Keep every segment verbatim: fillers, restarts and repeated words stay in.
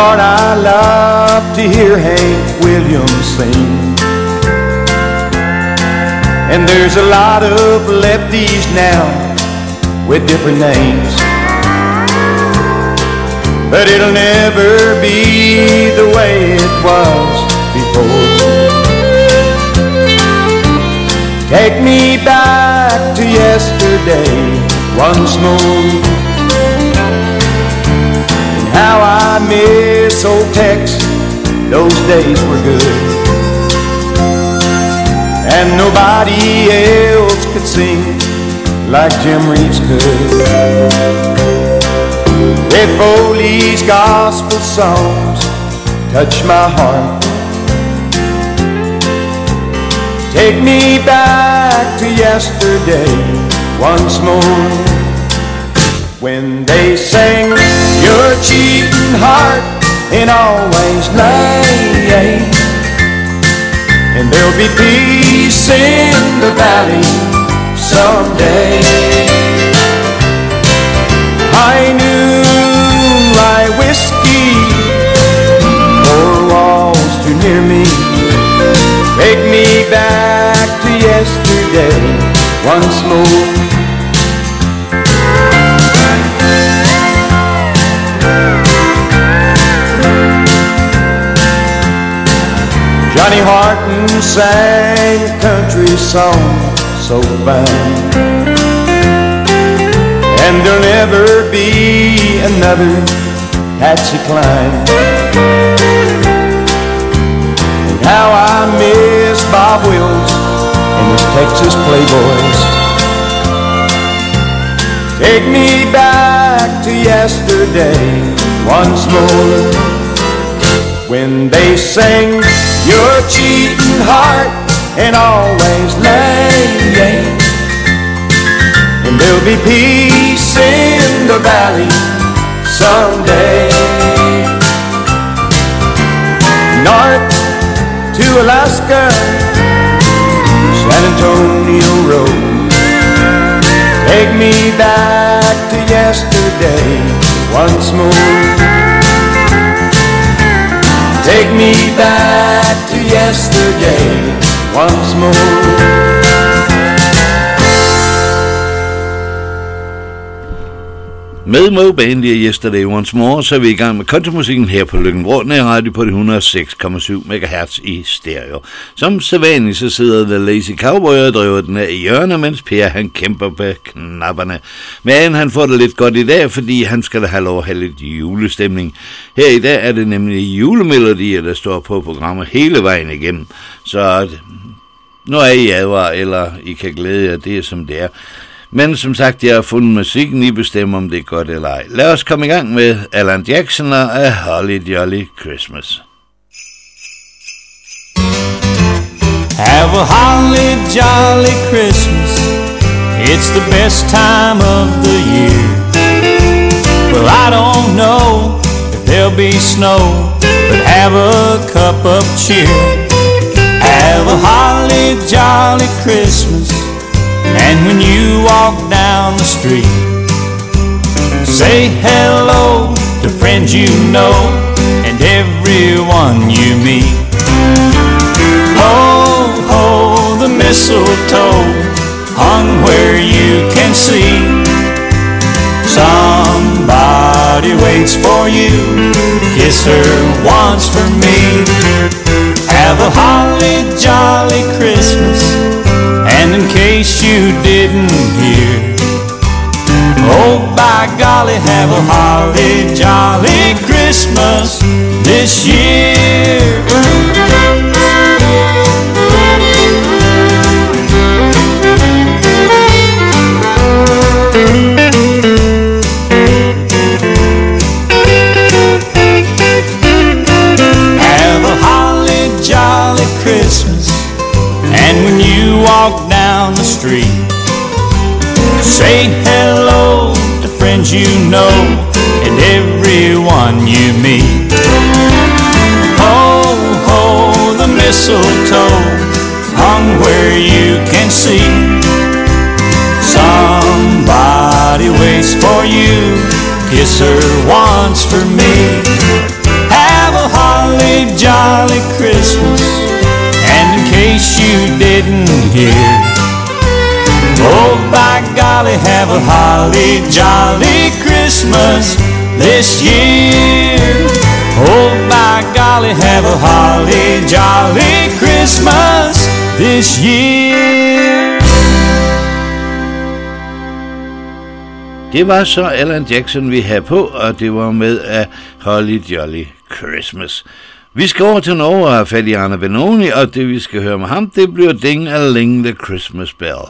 Lord, I love to hear Hank Williams sing. And there's a lot of lefties now with different names, but it'll never be the way it was before. Take me back to yesterday once more, and how I miss old Tex, those days were good. And nobody else could sing like Jim Reeves could. Red Foley's gospel songs touch my heart. Take me back to yesterday once more, when they sang your cheating heart and always lay. And there'll be peace in the valley someday. High noon, rye whiskey, four walls too near me. Take me back to yesterday once more. Johnny Horton sang a country song so fine, and there'll never be another Patsy Cline. And how I miss Bob Wills and his Texas Playboys. Take me back to yesterday once more, when they sang your cheating heart and always lay. And there'll be peace in the valley someday. North to Alaska, San Antonio Road. Take me back to yesterday once more. Take me back to yesterday once more. Med Moe Bandy og Yesterday Once More, så er vi i gang med countrymusikken her på Løkken-Vrå Radio på det et hundrede og seks komma syv megahertz i stereo. Som sædvanligt så sidder The Lazy Cowboy og driver den af i hjørnet, mens Per han kæmper på knapperne. Men han får det lidt godt i dag, fordi han skal da have lov at have lidt julestemning. Her i dag er det nemlig julemelodier, der står på programmet hele vejen igennem. Så nu er I advar, eller I kan glæde jer, det er som det er. Men som sagt, jeg har fundet musikken, I bestemmer om det er godt eller ej. Lad os komme i gang med Alan Jackson og A Holly Jolly Christmas. Have a holly jolly Christmas, it's the best time of the year. Well, I don't know if there'll be snow, but have a cup of cheer. Have a holly jolly Christmas, and when you walk down the street, say hello to friends you know and everyone you meet. Ho, ho, the mistletoe hung where you can see. Somebody waits for you, kiss her once for me. Have a holly jolly Christmas, and in case you didn't hear, oh by golly, have a holly jolly Christmas this year. Have a holly jolly Christmas, and when you walk down the street, say hello to friends you know and everyone you meet. Ho, ho, the mistletoe hung where you can see. Somebody waits for you, kiss her once for me. sitting here. Oh, by golly, have a holly jolly Christmas this year. Oh, by golly, have a holly jolly Christmas this year. Det var så Alan Jackson, vi havde på, og det var med af Holly Jolly Christmas. Vi skal over til Norge og have fat i Arne Benoni, og det vi skal høre med ham, det bliver Ding-a-ling the Christmas Bell.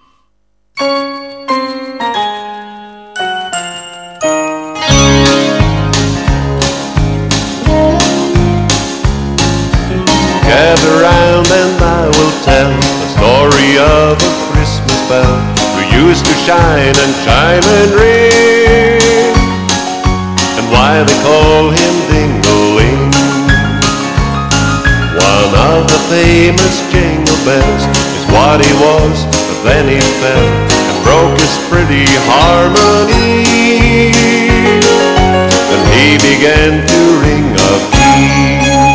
Gather round and I will tell the story of a Christmas bell who used to shine and chime and ring, and why they call him Ding-a-ling. One of the famous jingle bells is what he was, but then he fell and broke his pretty harmony, and he began to ring off key.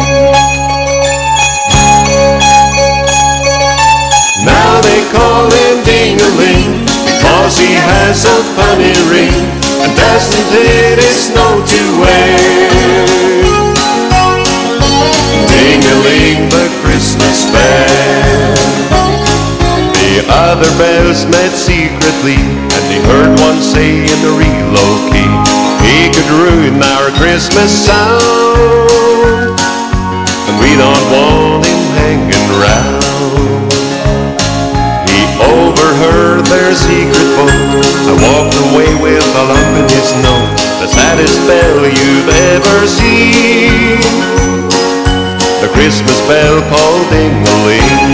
Now they call him Ding-a-ling because he has a funny ring, and doesn't it his note to wear? Ding-a-ling the Christmas bell. The other bells met secretly, and he heard one say in a real low key, he could ruin our Christmas sound, and we don't want him hanging round. Overheard their secret vote and walked away with a lump in his nose, the saddest bell you've ever seen, the Christmas bell called Ding-a-ling.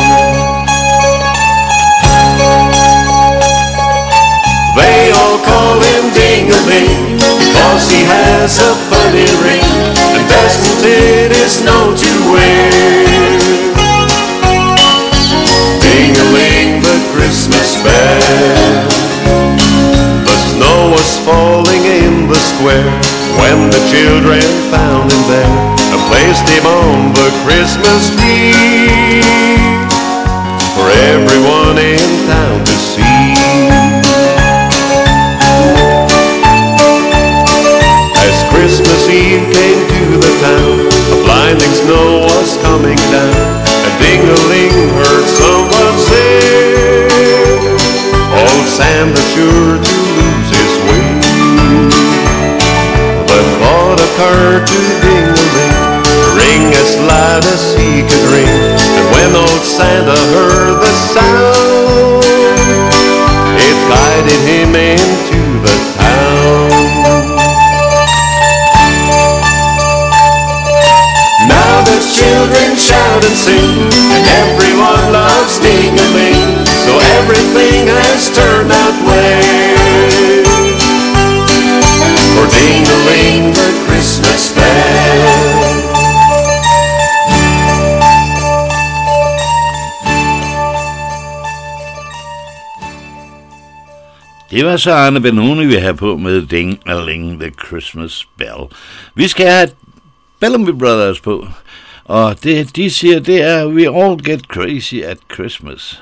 They all call him Ding-a-ling because he has a funny ring, and doesn't it his note to wear? Ding-a-ling the Christmas bell. The snow was falling in the square when the children found him there and placed him on the Christmas tree for everyone in town to see. As Christmas Eve came to the town, a blinding snow was coming down, and Ding-a-ling heard someone say, old Santa's sure to lose his way. The thought occurred to Ding-a-ling, ring as loud as he could ring, and when old Santa heard the sound, it guided him into the town. Now the children shout and sing, and everyone loves Ding-a-ling, so everything has turned that way for Ding-a-ling the Christmas bell. Det var så Arne Benoni, vi har på med Ding-a-ling the Christmas Bell. Vi skal have Bellamy Brothers på, og det de siger, det er We all get crazy at Christmas.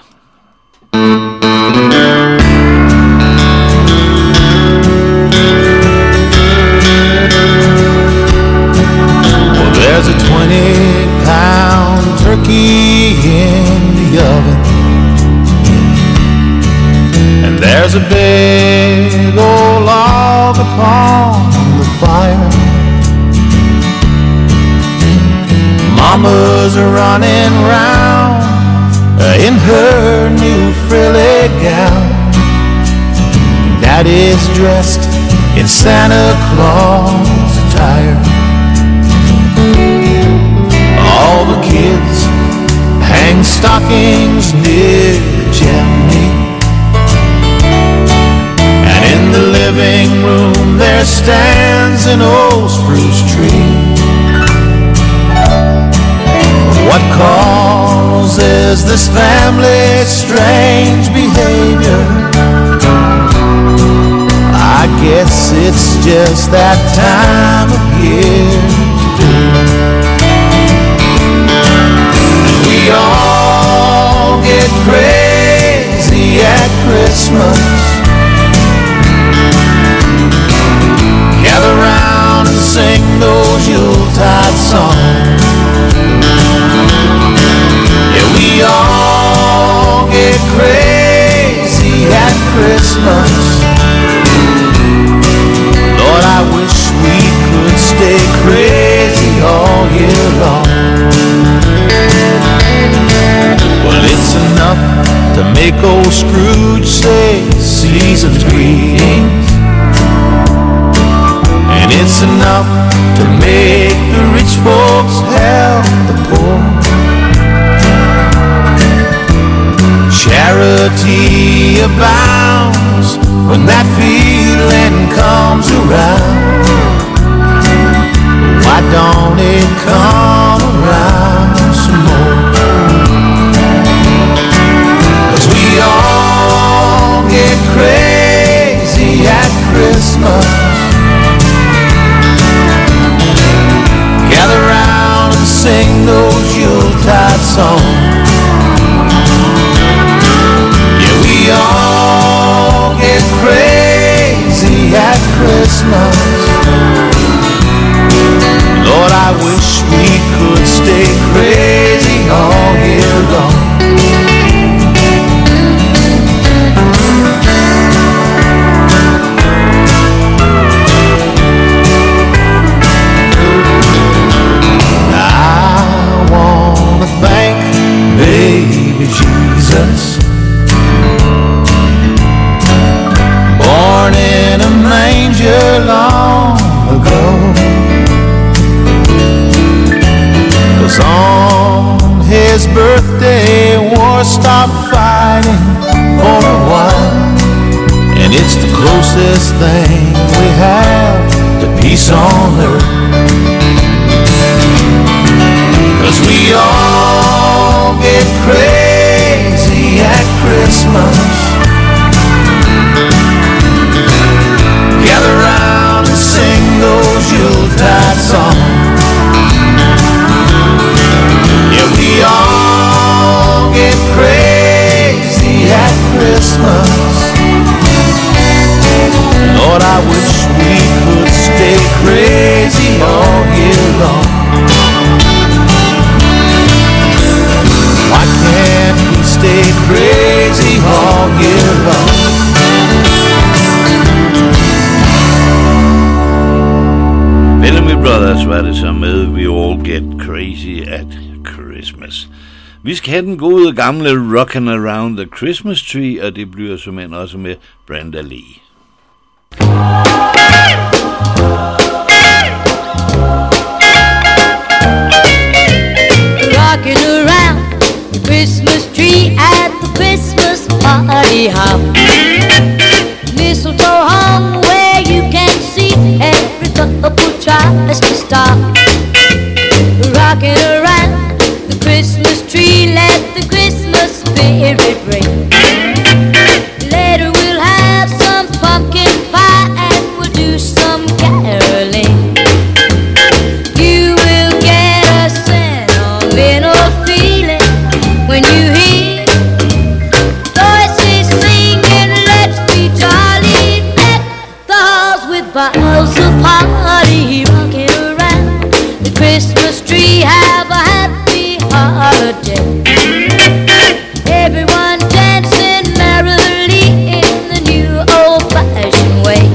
Well, there's a twenty pound turkey in the oven, and there's a big old log upon the fire. Mama's running round in her new frilly gown. Daddy's dressed in Santa Claus attire. All the kids hang stockings near the chimney, and in the living room there stands an old spruce tree. What causes this family's strange behavior? I guess it's just that time of year to do. We all Christmas. Gather round and sing those Yuletide songs. Yeah, we all get crazy at Christmas. Lord, I wish we could stay crazy all year long. Well, it's enough to make old Scrooge say season's greetings, and it's enough to make the rich folks help the poor. Charity abounds when that feeling comes around. Why don't it come around some more? 'Cause we all get crazy at Christmas. Gather round and sing those Yuletide songs. Yeah, we all get crazy at Christmas. Lord, I wish we could stay crazy all year long. I wanna thank baby Jesus, born in a manger long ago. 'Cause on his birthday war stopped fighting for a while, and it's the closest thing we have to peace on earth. 'Cause we all get crazy at Christmas. Gather round and sing those Yuletide songs. Yeah, we all get crazy at Christmas. Lord, I wish we could stay crazy all year long. Why can't we stay crazy all year long? Bellamy Brothers var det så med We All Get Crazy at Christmas. Vi skal have den gode gamle Rockin' Around the Christmas Tree, og det bliver såmænd også med Brenda Lee. Rocking around the Christmas tree at the Christmas party hop. Mistletoe hung where you can see every couple tries to stop. Rocking around the Christmas tree, let the Christmas spirit ring. Later we'll have some pumpkin pie and we'll do some caroling. You will get a sentimental feeling when you hear voices singing, let's be jolly, deck the halls with boughs of holly. Rocking around the Christmas tree, have a happy holiday. Everyone dancing merrily in the new old-fashioned way.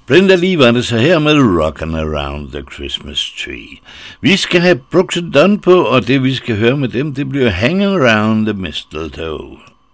Brenda Lee var det så her med Rockin' Around the Christmas Tree. Vi skal have Brooks and Dunn på, og det vi skal høre med dem, det bliver Hanging Around the Mistletoe.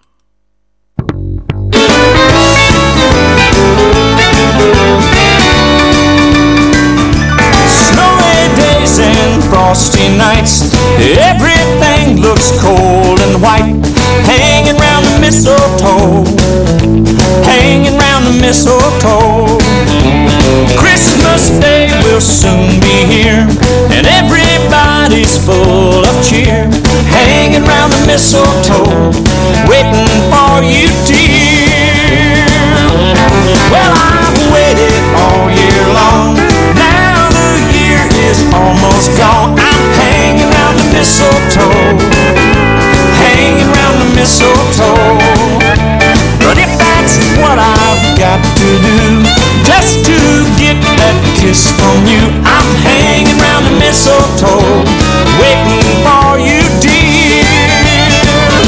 Snowy days and frosty nights, everything looks cold and white. Hanging round the mistletoe, hanging round the mistletoe. Christmas Day will soon be here, and everybody's full of cheer. Hanging round the mistletoe, waiting for you, dear. Well, I've waited all year long, now the year is almost gone. I'm hanging round the mistletoe, hanging round the mistletoe. But if that's what I've got to do, just to get that kiss from you, I'm hanging round the mistletoe, waiting for you, dear.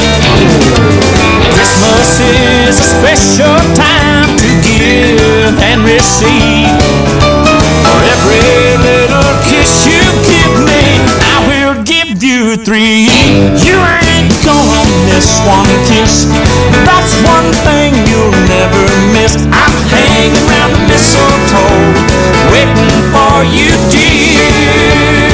Christmas is a special time to give and receive. For every little kiss you give me, I will give you three. You ain't gonna miss one kiss, that's one thing you'll never miss. I'm hanging round the mistletoe, waiting for you, dear.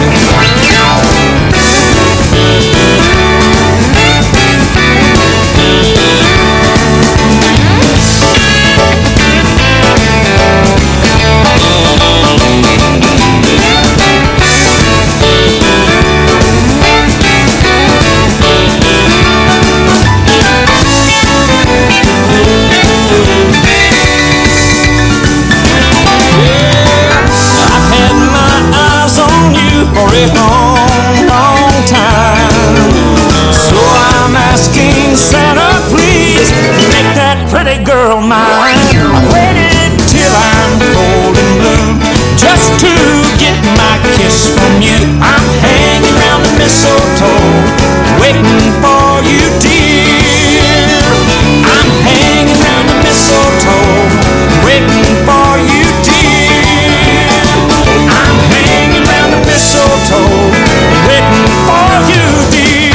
For a long, long time. So I'm asking Santa, please make that pretty girl mine. I waited till I'm cold and blue just to get my kiss from you. I'm hanging round the mistletoe, waiting for you, dear. I'm hanging round the mistletoe, waiting for you, dear. I'm hanging round the mistletoe, waiting for you, dear.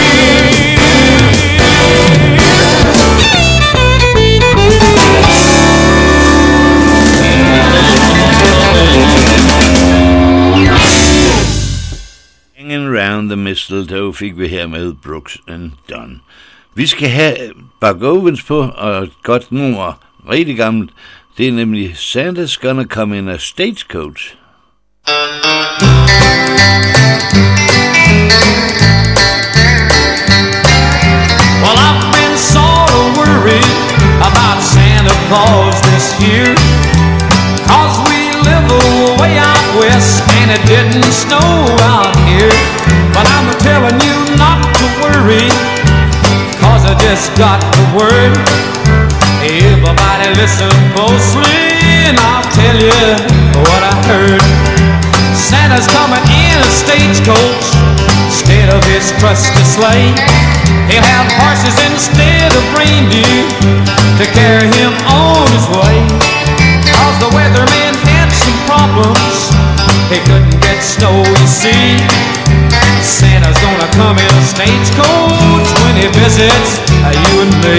Hanging Round the Mistletoe fik vi her med Brooks and Dunn. Vi skal have Buck Owens på, og et godt nummer, rigtig gammelt. Det er nemlig Santa's Gonna Come in a Stagecoach. Well, I've been sort of worried about Santa Claus this year, 'cause we live way out west and it didn't snow out here. But I'm telling you not to worry, 'cause I just got the word. Everybody listen closely and I'll tell you what I heard. Santa's coming in a stagecoach instead of his trusty sleigh. He'll have horses instead of reindeer to carry him on his way. 'Cause the weatherman had some problems, he couldn't get snow, you see. Santa's gonna come in a stagecoach when he visits you and me.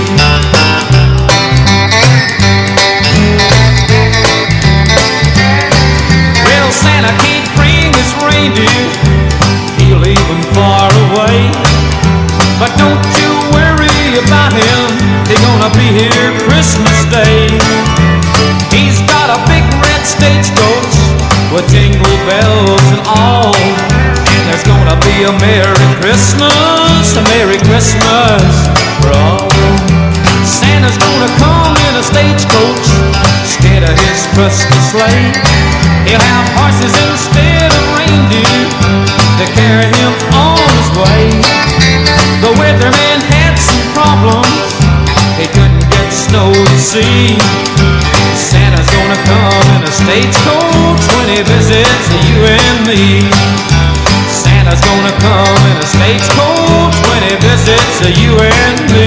Well, Santa can't bring his reindeer, he'll leave them far away. But don't you worry about him, he's gonna be here Christmas Day. He's got a big red stagecoach with jingle bells and all, and there's gonna be a Merry Christmas, a Merry Christmas for all. Santa's gonna come in a stagecoach instead of his trusty sleigh. He'll have horses instead of reindeer to carry him on his way. The weatherman had some problems, he couldn't get snow to see. Santa's gonna come in a stagecoach when he visits you and me. Santa's gonna come in a stagecoach when he visits you and me.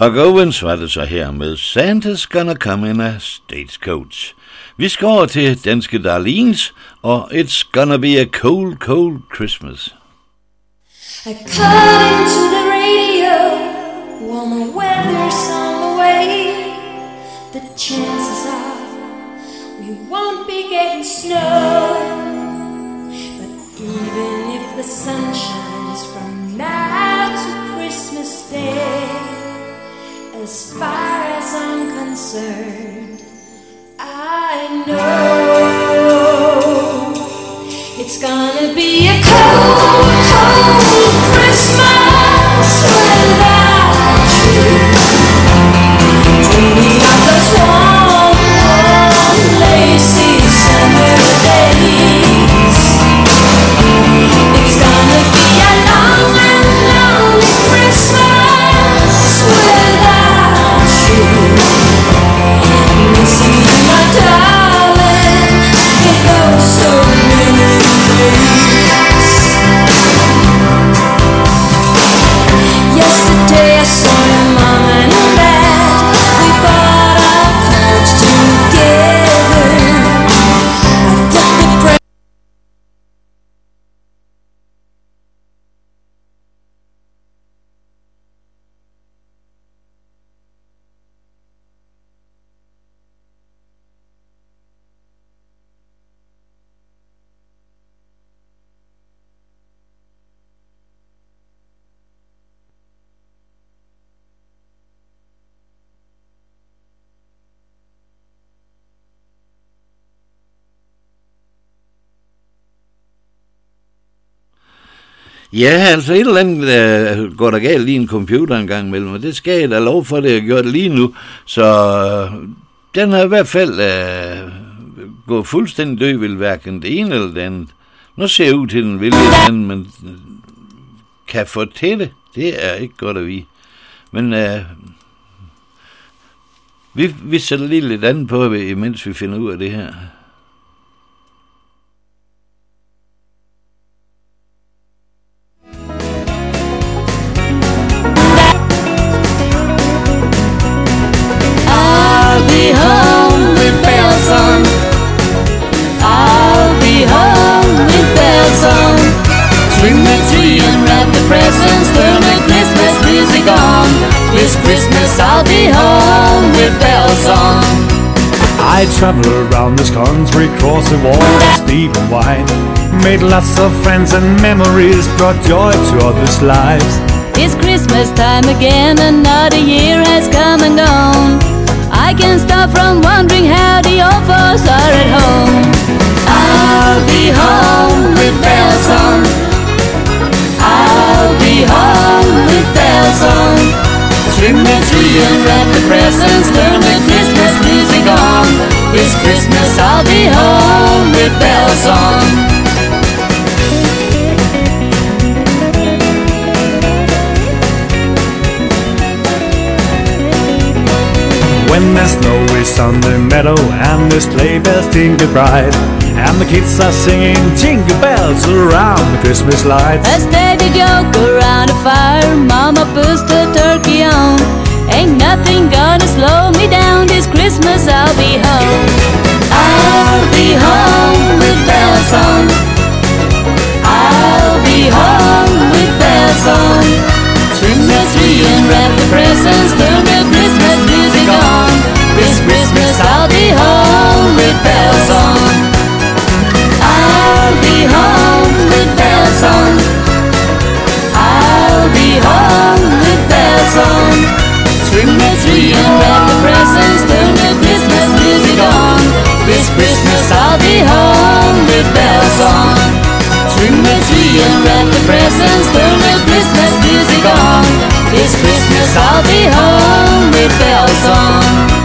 Og Govens var det så her med Santa's Gonna Come in a Stagecoach. Vi skal over til danske Darlings og It's Gonna Be a Cold, Cold Christmas. I cut into the radio, warmer weather's on the way. The chances are we won't be getting snow. But even if the sun shines from now to Christmas Day, as far as I'm concerned, I know it's gonna be a cold, cold Christmas without you. Dreaming of those warm, warm, lazy summer days. It's gonna be a long and lonely Christmas without you. Missing you, my darling, it goes so many ways. Yesterday I saw your mom and dad. We bought our clothes together. I took the pre- Ja, altså et eller andet uh, går der galt lige en computer en gang imellem, og det skal jeg da lov for, det jeg har gjort lige nu. Så uh, den har i hvert fald uh, gået fuldstændig død, vil hverken det ene eller det andet. Nu ser jeg ud til den vil det andet, men uh, kan få til det, det er ikke godt at vide. Men uh, vi, vi sætter lige lidt andet på, imens vi finder ud af det her. Trim the tree and wrap the presents, turn the Christmas music on. This Christmas I'll be home with bells on. I traveled around this country, crossed the waters deep and wide, made lots of friends and memories, brought joy to others' lives. It's Christmas time again, another year has come and gone. I can't stop from wondering how the old folks are at home. I'll be home with bells on. I'll be home with bells on. Trim the tree and wrap the presents, turn the Christmas music on. This Christmas I'll be home with bells on. When the snow is on the meadow and the sleigh bells tinkle bright, and the kids are singing jingle bells around the Christmas lights. A steady joke around the fire, Mama puts the turkey on. Ain't nothing gonna slow me down, this Christmas I'll be home. I'll be home with bells on. I'll be home with bells on. Trim the tree and wrap the presents, turn the Christmas music on. This Christmas I'll be home with bells on. I'll be home with bells on. I'll be home with bells on. Trim the tree and wrap the presents, turn the Christmas music on. This Christmas I'll be home with bells on. Trim the tree and wrap the presents, turn the Christmas music on. This Christmas I'll be home with bells on.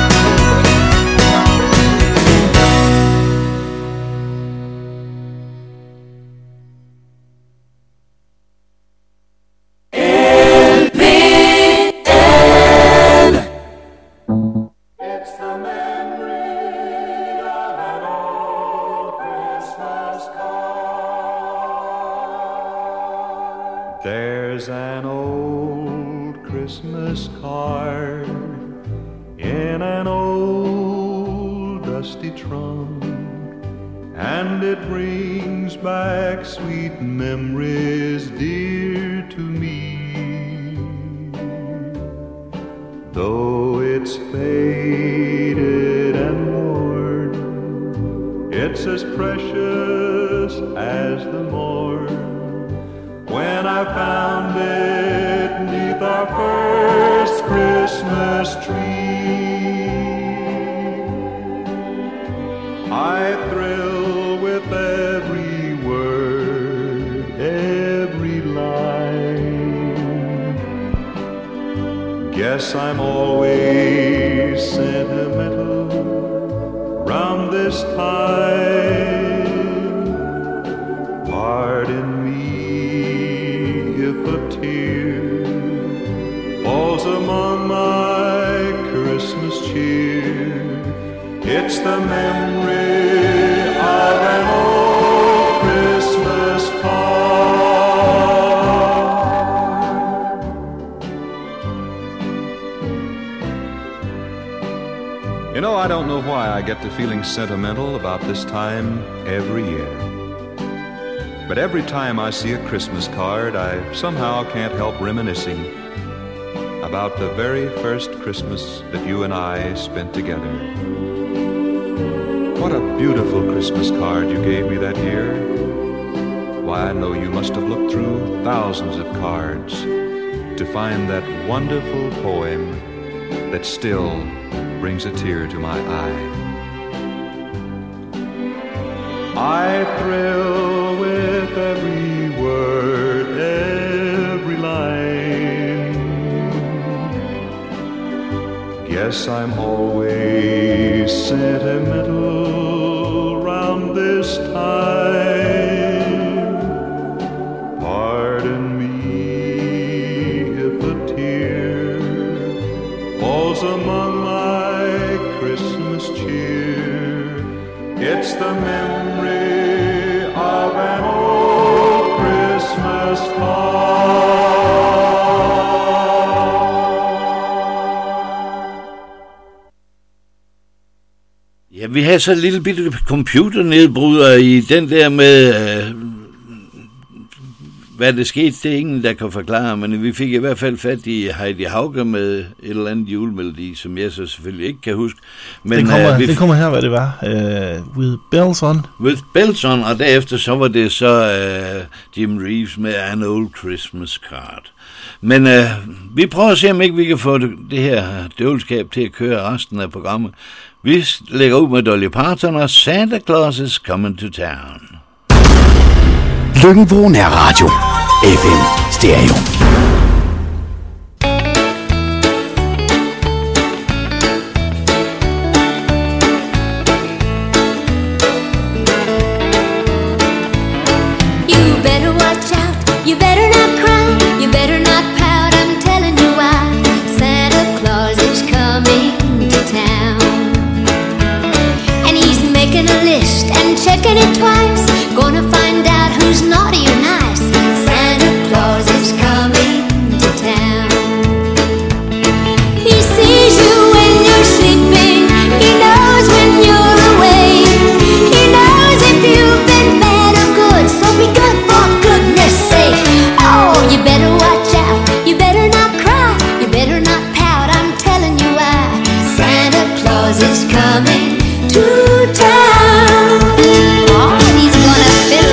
There's an old Christmas card in an old dusty trunk, and it brings back sweet memories dear to me. Though it's faded and worn, it's as precious as the morn when I found it 'neath our first Christmas tree. I thrill with every word, every line. Guess I'm always sentimental round this time. Pardon me if a tear falls among my Christmas cheer. It's the memory of an old Christmas card. You know, I don't know why I get to feeling sentimental about this time every year. But every time I see a Christmas card, I somehow can't help reminiscing about the very first Christmas that you and I spent together. What a beautiful Christmas card you gave me that year. Why, I know you must have looked through thousands of cards to find that wonderful poem that still brings a tear to my eye. I thrill with every word, every line. Guess I'm always sentimental round this time. Pardon me if a tear falls among my Christmas cheer. It's the memory of an old Christmas card. Ja, vi har så et lille bitte computernedbryder i den der med, øh, hvad der skete, det er ingen, der kan forklare, men vi fik i hvert fald fat i Heidi Hauge med et eller andet julemelodi, som jeg så selvfølgelig ikke kan huske. Men, det, kommer, øh, vi, det kommer her, hvad det var. Uh, with Bells On. With Bells On, og derefter så var det så uh, Jim Reeves med An Old Christmas Card. Men uh, vi prøver at se, om ikke vi kan få det, det her døvelskab til at køre resten af programmet. Vi lægger ud med Dolly Parton og Santa Claus is Coming to Town. Løkken-Vrå Nærradio. F M Stereo. You better watch out, you better not cry, you better not pout, I'm telling you why. Santa Claus is coming to town. And he's making a list and checking it twice, gonna find out who's naughty or nice. Santa Claus is coming to town. He sees you when you're sleeping, he knows when you're awake, he knows if you've been bad or good, so be good for goodness sake. Oh, you better watch out, you better not cry, you better not pout, I'm telling you why. Santa Claus is coming to town. Oh, and he's gonna fill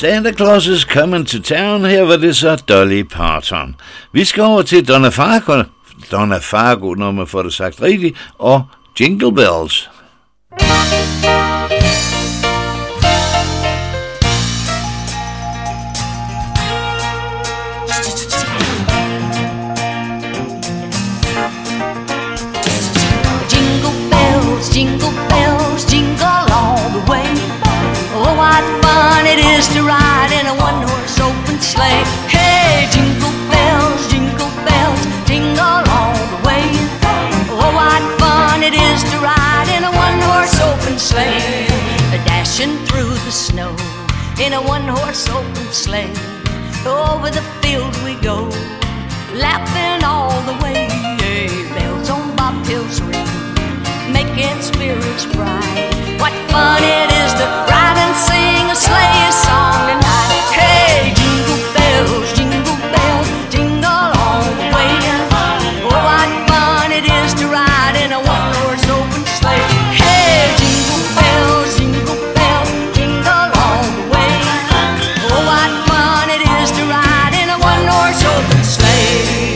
Santa Claus is Coming to Town. Her var det så Dolly Parton. Vi skal over til Donna Fargo, Donna Fargo, når man får det sagt rigtigt, og Jingle Bells. Jingle bells, jingle bells, jingle all the way. Oh, what fun it is to ride in a one-horse open sleigh. Hey, jingle bells, jingle bells, jingle all the way. Oh, what fun it is to ride in a one-horse open sleigh. Dashing through the snow in a one-horse open sleigh. Over the fields we go, laughing all the way. Hey, bells on bobtails ring, making spirits bright. What fun it is to ride and sing a sleigh song tonight. Hey, jingle bells, jingle bells, jingle all the way. Oh, what fun it is to ride in a one-horse open sleigh. Hey, jingle bells, jingle bells, jingle all the way. Oh, what fun it is to ride in a one-horse open sleigh.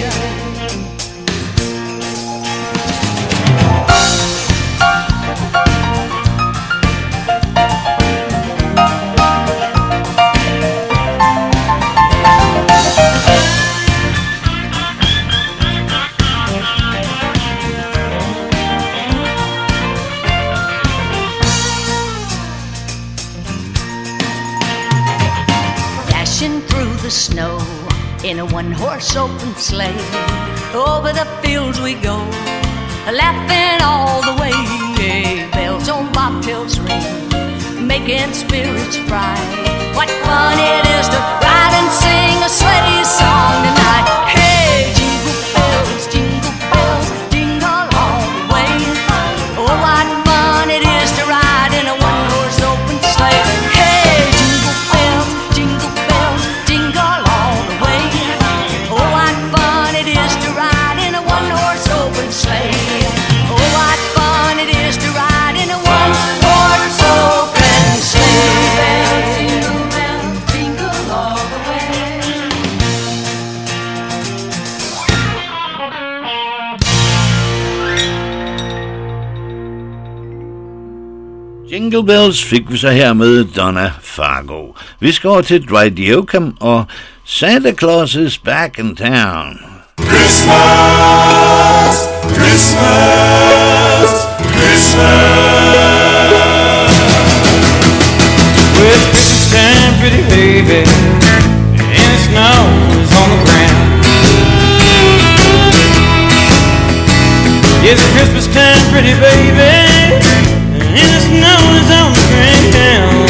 The snow in a one-horse open sleigh. Over the fields we go, laughing all the way. Bells on bobtails ring, making spirits bright. What fun it is to ride and sing a sleigh song tonight. Hey, jingle bells, jingle bells, jingle all the way. Oh, what fun it is to ride in a one-horse open sleigh. Hey, jingle bells, jingle bells, jingle all the way. Oh, what fun it is to ride in a one-horse open sleigh. Oh, what fun it is to ride in a one-horse open sleigh. Jingle bells, jingle all the way. Jingle Bells fik vi så her med Donna Fargo. Vi skal over til Dwight Yoakam og Santa Claus is Back in Town. Christmas, Christmas, Christmas. Well, it's Christmas time, pretty baby, and the snow is on the ground. It's Christmas time, pretty baby, and the snow is on the ground.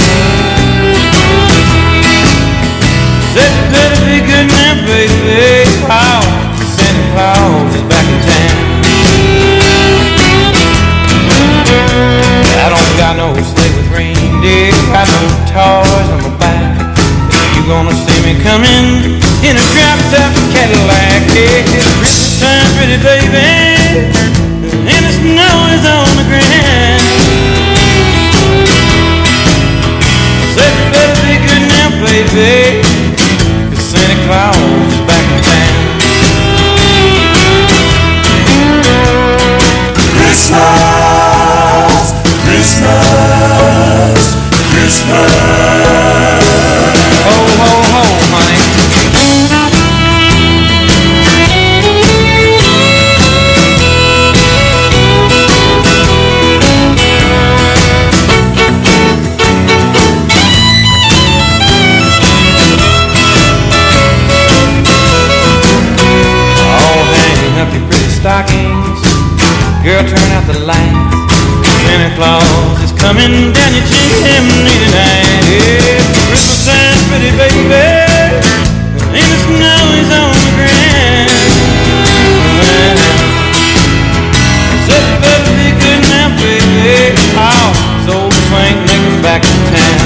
Said you better be good now, baby, oh, Santa Claus is back in town. I don't got no sleigh with reindeer, got no toys on my back. You gonna see me coming in a drop-top Cadillac. Yeah, it's Christmas time, pretty baby, and the snow is on the ground. Said you better be good now, baby, 'cause Santa Claus is back in town. Christmas, Christmas, Christmas. Ho, ho, ho, honey. Stockings, girl, turn out the lights. Santa Claus is coming down your chimney tonight. It's Christmas time, pretty baby, and the snow is on the ground. Said you better be good now, baby. Oh, so Frank Nick's back in town.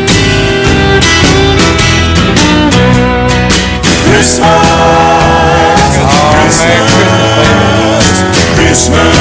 Christmas, oh, Christmas, Merry Christmas, baby. Christmas.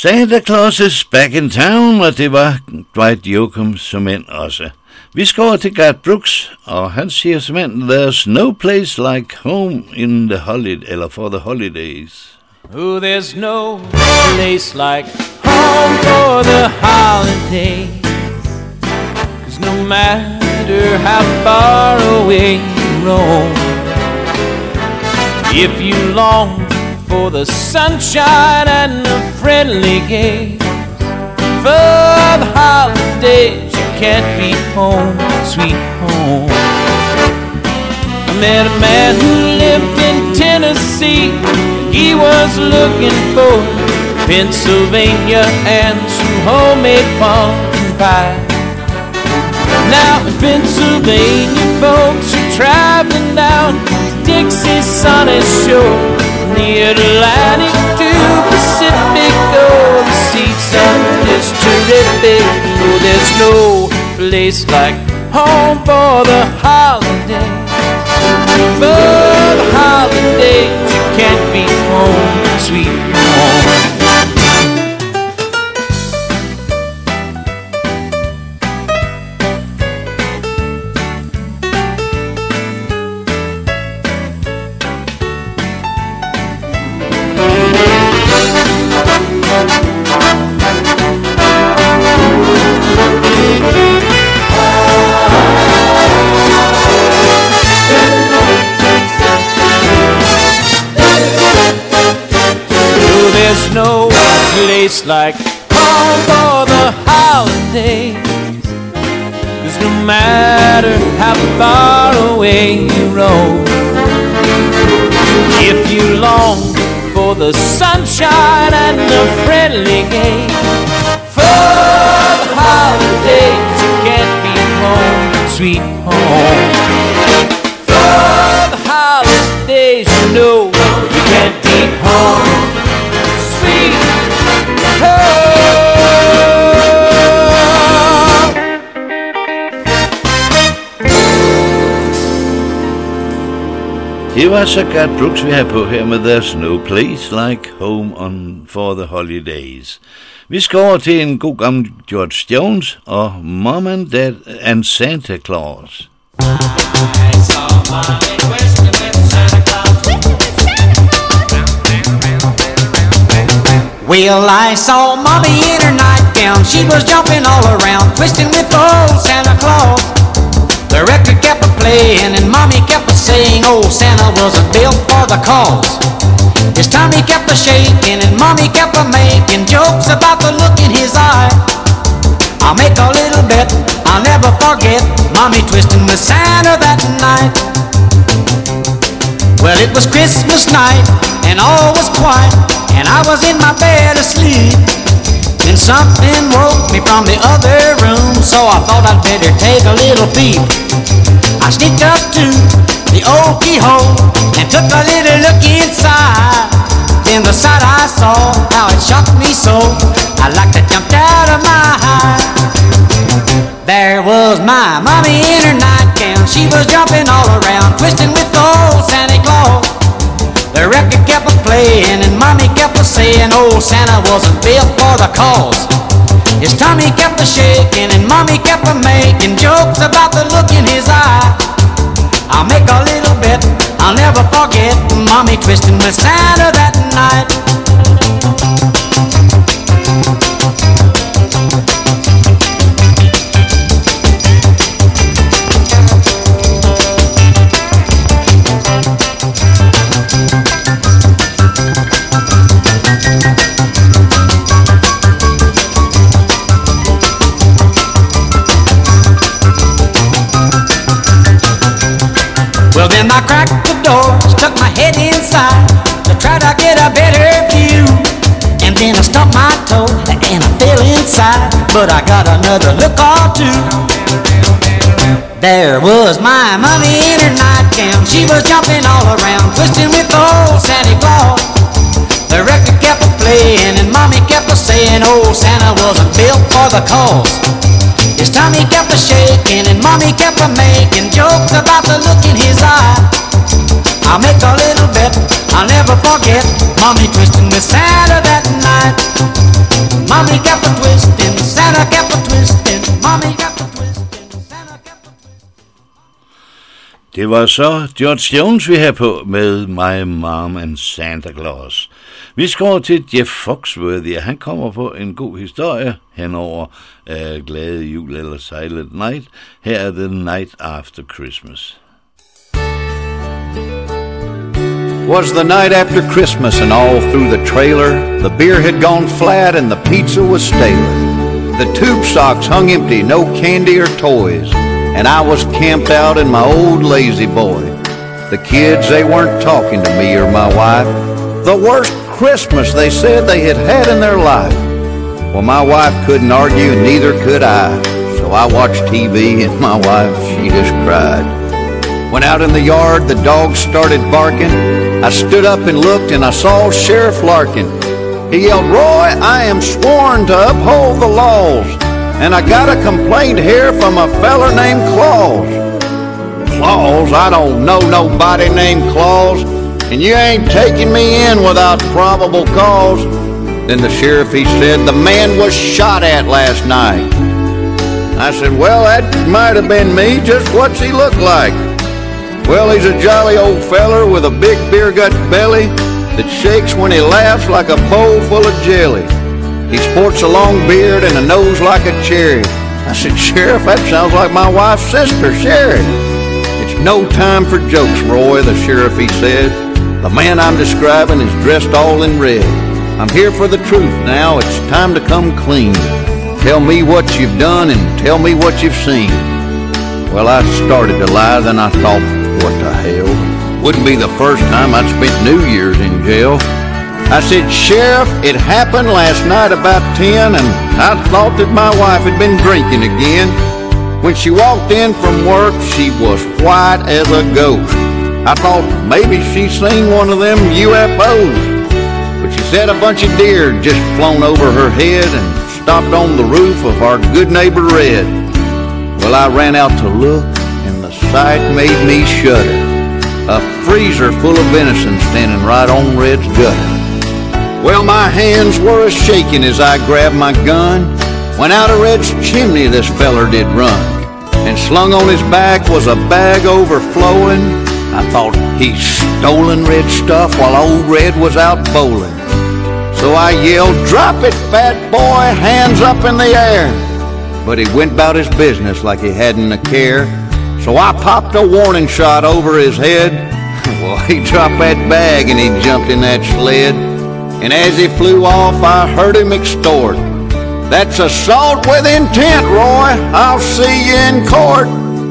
Santa Claus is back in town, og det var Dwight Yoakam som end også. Vi skal over til Garth Brooks, og han siger som end, there's no place like home in the holiday, eller for the holidays. Oh, there's no place like home for the holidays, 'cause no matter how far away you roam, if you long for the sunshine and the friendly gaze, for the holidays you can't be home, sweet home. I met a man who lived in Tennessee. He was looking for Pennsylvania and some homemade pumpkin pie. Now Pennsylvania folks are traveling down Dixie's sunny shore, from the Atlantic to Pacific. Oh, the season is terrific. Oh, there's no place like home for the holidays. For the holidays, you can't be home, sweet home. There's no place like home for the holidays, 'cause no matter how far away you roam, if you long for the sunshine and the friendly game, for the holidays you can't be home, sweet home. For the holidays you know you can't be home. Det var så Garth Brooks, vi har på her med There's No Place Like Home on for the Holidays. Vi skal over til en god gammel George Jones og Mom and Dad and Santa Claus. Well, I saw Mommy in her nightgown. She was jumping all around, twisting with old Santa Claus. The record kept a-playing and Mommy kept a-saying old Santa wasn't built for the cause. His tummy kept a-shaking and Mommy kept a-making jokes about the look in his eye. I'll make a little bet I'll never forget Mommy twisting with Santa that night. Well, it was Christmas night and all was quiet, and I was in my bed asleep. Then something woke me from the other room, so I thought I'd better take a little peep. I sneaked up to the old keyhole and took a little look inside. Then the sight I saw, how it shocked me so, I like to jump out of my hide. There was my Mommy in her nightgown. She was jumping all around, twisting with old Santa Claus. The record kept a-playing and Mommy kept a-saying old Santa wasn't built for the cause. His tummy kept a-shaking and Mommy kept a-making jokes about the look in his eye. I'll make a little bet I'll never forget Mommy twisting with Santa that night. Well, then I cracked the door, stuck my head inside to try to get a better view. And then I stumped my toe and I fell inside, but I got another look or two. There was my Mommy in her nightgown. She was jumping all around, twisting with old Santa Claus. The record kept a-playing and Mommy kept a-saying old Santa wasn't built for the cause. His tummy kept a-shaking and Mommy kept a-making jokes about the look in his eye. I'll make a little bet I'll never forget Mommy twisting with Santa that night. var så George Jones, vi havde på med My Mom and Santa Claus. Vi skal over til Jeff Foxworthy, og han kommer på en god historie henover uh, Glade Jul eller Silent Night. Her er The Night After Christmas. Was the night after Christmas, and all through the trailer the beer had gone flat and the pizza was staler. The tube socks hung empty, no candy or toys, and I was camped out in my old lazy boy. The kids, they weren't talking to me or my wife. The worst Christmas they said they had had in their life. Well, my wife couldn't argue, neither could I. So I watched T V and my wife, she just cried. Went out in the yard, the dogs started barking. I stood up and looked and I saw Sheriff Larkin. He yelled, "Roy, I am sworn to uphold the laws, and I got a complaint here from a feller named Claus." Claus? I don't know nobody named Claus, and you ain't taking me in without probable cause. Then the sheriff, he said, "The man was shot at last night." I said, "Well, that might have been me. Just what's he look like?" "Well, he's a jolly old feller with a big beer gut belly that shakes when he laughs like a bowl full of jelly. He sports a long beard and a nose like a cherry." I said, "Sheriff, that sounds like my wife's sister, Sherry." "It's no time for jokes, Roy," the sheriff, he said. "The man I'm describing is dressed all in red. I'm here for the truth now. It's time to come clean. Tell me what you've done and tell me what you've seen." Well, I started to lie, then I thought, what the hell? Wouldn't be the first time I'd spent New Year's in jail. I said, "Sheriff, it happened last night about ten, and I thought that my wife had been drinking again. When she walked in from work, she was white as a ghost. I thought maybe she seen one of them U F Os. But she said a bunch of deer had just flown over her head and stopped on the roof of our good neighbor Red." Well, I ran out to look, and the sight made me shudder. A freezer full of venison standing right on Red's gutter. Well, my hands were a-shaking as I grabbed my gun, when out of Red's chimney this feller did run, and slung on his back was a bag overflowing. I thought he's stolen Red's stuff while old Red was out bowling. So I yelled, "Drop it, fat boy, hands up in the air." But he went about his business like he hadn't a care. So I popped a warning shot over his head. Well, he dropped that bag and he jumped in that sled. And as he flew off, I heard him extort, "That's assault with intent, Roy. I'll see you in court."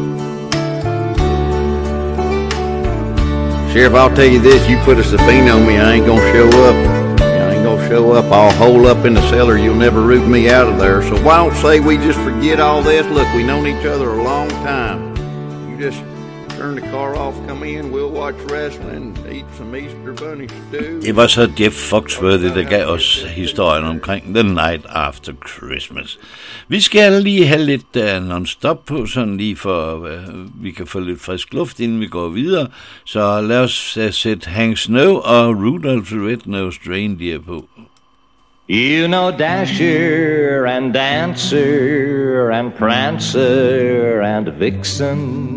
Sheriff, I'll tell you this, you put a subpoena on me, I ain't gonna show up. I ain't gonna show up. I'll hole up in the cellar. You'll never root me out of there. So why don't say we just forget all this? Look, we known each other a long time. You just turn the car off, come in, we'll watch wrestling, eat some Easter bunny stew. Det var så Jeff Foxworthy, der gav os historien omkring The Night After Christmas. Vi skal lige have lidt uh, non-stop på, sådan lige for uh, vi kan få lidt frisk luft, inden vi går videre. Så lad os uh, sætte Hank Snow og Rudolph the Red-Nosed Reindeer på. You know Dasher and Dancer and Prancer and Vixen,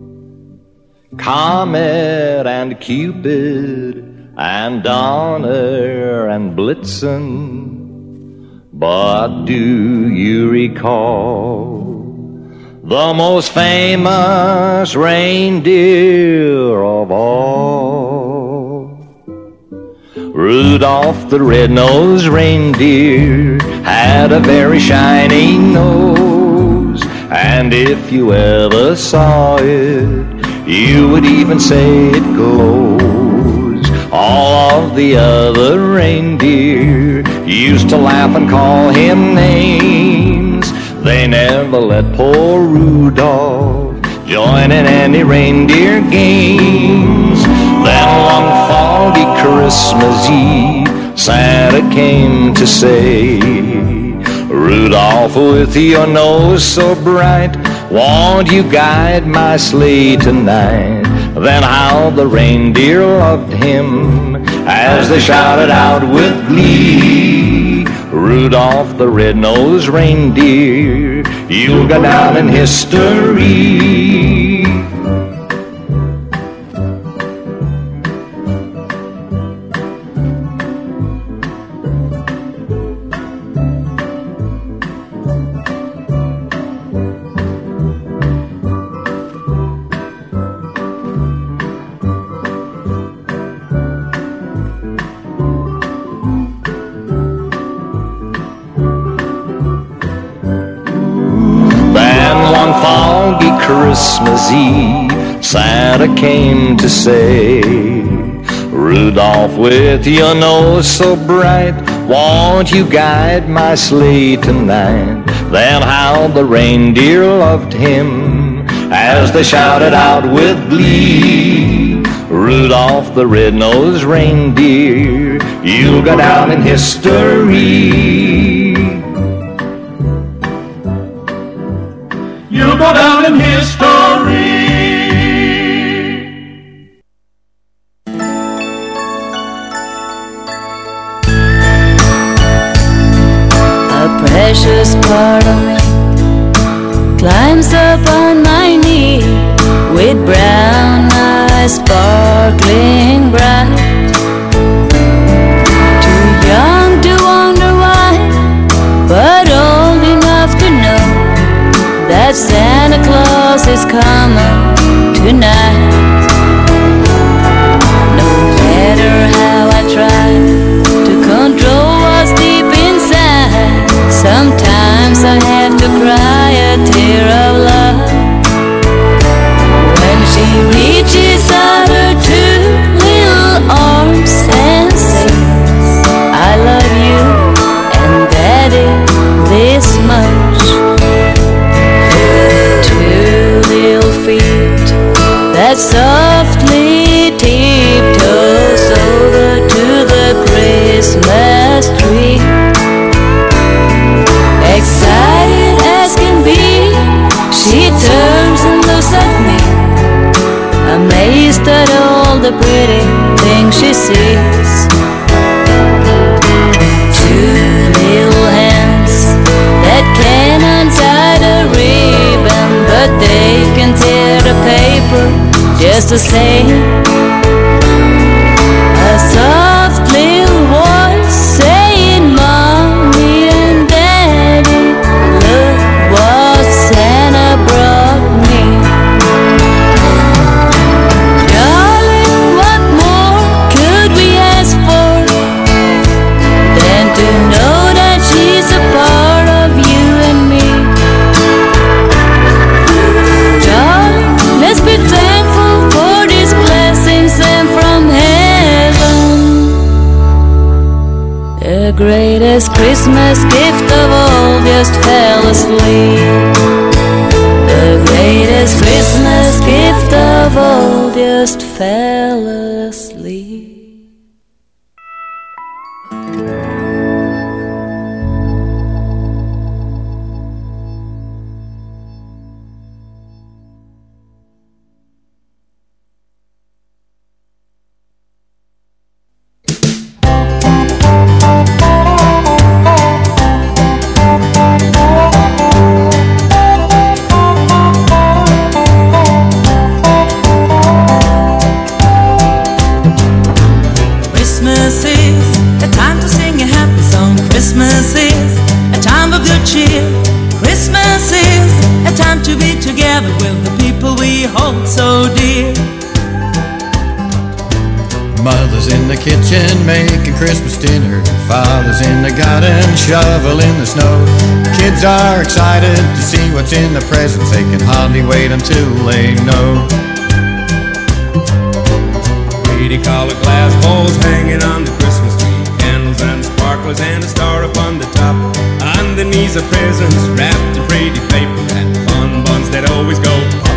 Comet and Cupid and Donner and Blitzen. But do you recall the most famous reindeer of all? Rudolph the Red-Nosed Reindeer had a very shiny nose, and if you ever saw it, you would even say it glows. All of the other reindeer used to laugh and call him names. They never let poor Rudolph join in any reindeer games. Then one foggy Christmas Eve, Santa came to say, Rudolph, with your nose so bright, won't you guide my sleigh tonight? Then how the reindeer loved him as they shouted out with glee, Rudolph the Red-Nosed Reindeer, you'll go down in history. Christmas Eve, Santa came to say, Rudolph, with your nose so bright, won't you guide my sleigh tonight? Then how the reindeer loved him as they shouted out with glee, Rudolph the red-nosed reindeer, you'll go down in history. You'll go down in history. Precious part of me climbs up on my knee with brown eyes sparkling bright. Too young to wonder why, but old enough to know that Santa Claus is coming tonight. No matter how I try to control what's deep inside, sometimes I have to cry a tear of love when she reaches out her two little arms and says, I love you and Daddy this much. Her two little feet that softly tiptoes over to the Christmas tree. Excited as can be, she turns and looks at me, amazed at all the pretty things she sees. Two little hands that can untie the ribbon, but they can tear the paper just the same. A soft little voice saying, Mommy and Daddy, look what Santa brought me. Darling, what more could we ask for than to know that she's a part of you and me? Darling, let's be thankful for these blessings sent from heaven. The greatest Christmas gift of all just fell asleep. The greatest Christmas gift of all just fell asleep. Christmas is a time to sing a happy song. Christmas is a time of good cheer. Christmas is a time to be together with the people we hold so dear. Mother's in the kitchen making Christmas dinner. Father's in the garden shoveling the snow. Kids are excited to see what's in the presents. They can hardly wait until they know. Pretty colored glass bowls hanging on the Christmas tree, candles and sparklers and a star upon the top. Underneath are presents wrapped in pretty paper and bonbons that always go pop.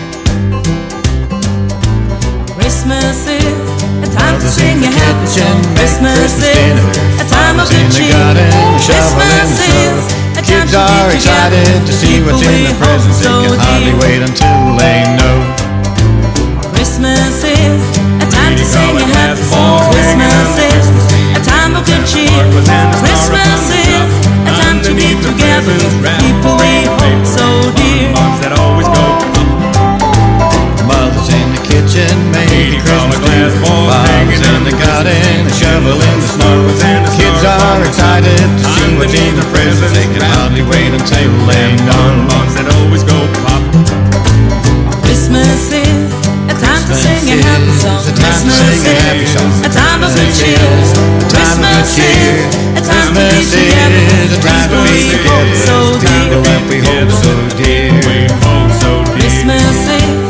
Christmas is a time to sing a happy song. Christmas is a time of good cheer. Christmas is a time Kids are excited to see what's in the presents. They can hardly wait until they know. Christmas is a time to sing a happy song. Christmas is a time of good cheer. Christmas is a time to be together with people we hold so dear. That always go up. Mother's in the kitchen making Christmas dinner. Father's in the garden shoveling the snow. Kids are excited to see what's in the presents. They can hardly wait until they know. That always go pop. Christmas is a time to sing a happy song. Christmas is a time of good cheer. Christmas is a time to be together with the people we hold so dear. We hold so dear. Christmas is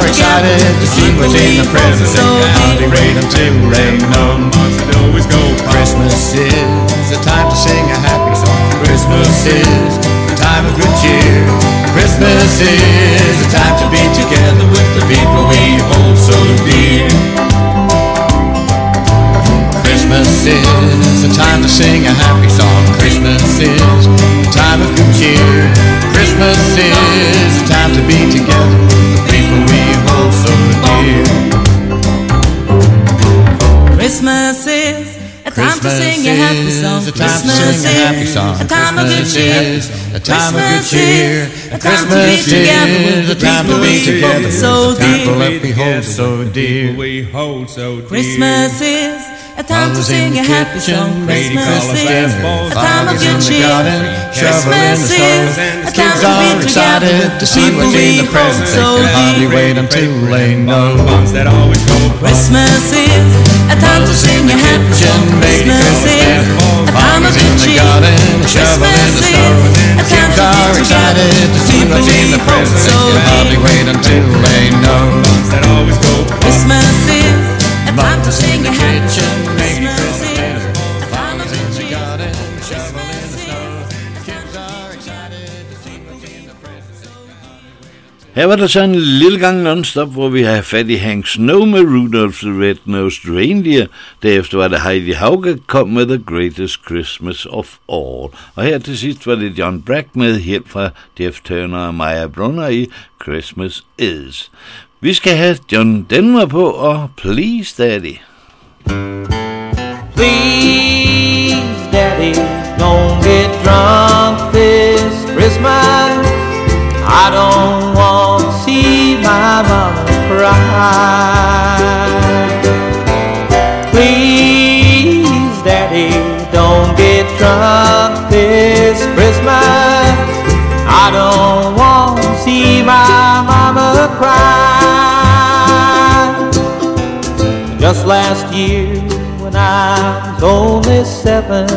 excited to see what's in the presents. They hardly wait until rain comes. Always go. Christmas is a time to sing a happy song. Christmas is a time of good cheer. Christmas is a time to be together with the people we hold so dear. Christmas is a time to sing a happy song. Christmas is a time of good cheer. Christmas is a time to be together with the people we hold so dear. Christmas is a time to sing a happy song. Christmas is a time of good cheer. A time of good cheer. Christmas is a time to be together with the people that we hold so dear. Christmas is a time to sing a happy song. Christmas is a time of good cheer. Christmas is a time to be together to see what's in the presents. They can hardly wait until they know. Christmas is a time to sing a happy song. Christmas is a time of good cheer. Christmas is a time to be together to see what's in the presents. They can hardly wait until they know. Christmas is a time to sing a happy song. Christmas is a time of good cheer. Christmas is a time to be together to see what's in the presents. Her var der så en lille gang non-stop, hvor vi har fat i Hank Snow med Rudolph the Red-Nosed Reindeer. Derefter var det Heidi Hauge kom med The Greatest Christmas of All. Og her til sidst var det John Brack med hjælp fra Jeff Turner og Maya Brunner i Christmas Is. Vi skal have John Denver på og Please Daddy. Please Daddy, don't get drunk this Christmas. I don't want to see my mama cry. Please, Daddy, don't get drunk this Christmas. I don't want to see my mama cry. Just last year when I was only seven,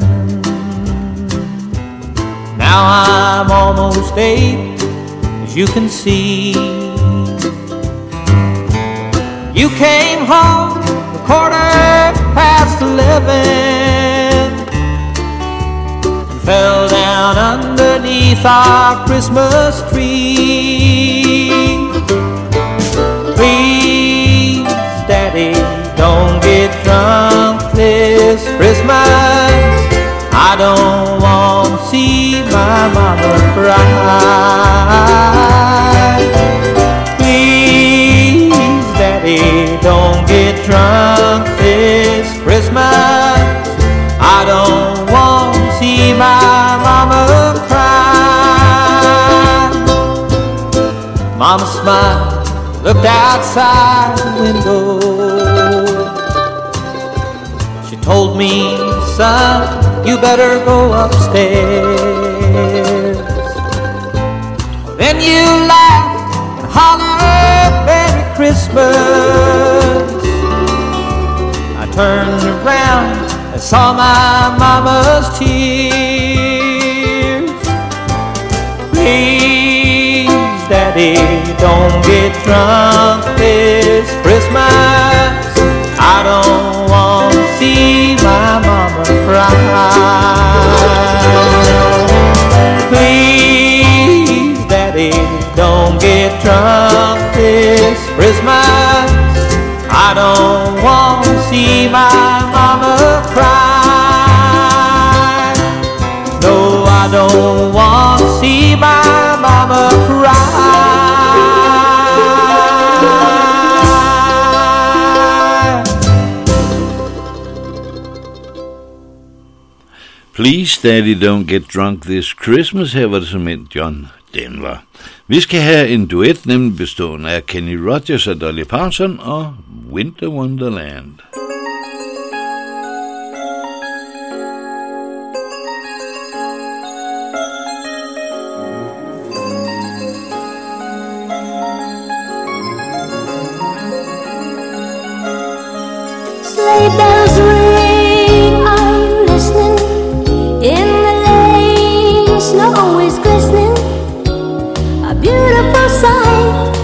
now I'm almost eight. You can see, you came home a quarter past eleven and fell down underneath our Christmas tree. Please, Daddy, don't get drunk this Christmas. I don't want to see my mama cry. Please, Daddy, don't get drunk this Christmas. I don't want to see my mama cry. Mama smiled, looked outside the window. She told me, son, you better go upstairs. Then you laughed and hollered, Merry Christmas. I turned around and saw my mama's tears. Please, Daddy, don't get drunk this Christmas. I don't want to see my mama cry. Please, Daddy, don't get drunk this Christmas. I don't want to see my mama cry. No, I don't want to see my mama cry. Please Daddy, don't get drunk this Christmas. Her var det som en John Denver. Vi skal have en duet, nemlig bestående af Kenny Rogers og Dolly Parton og Winter Wonderland. Sleigh bells ring, are you listening? In the lane, snow is glistening, a beautiful sight.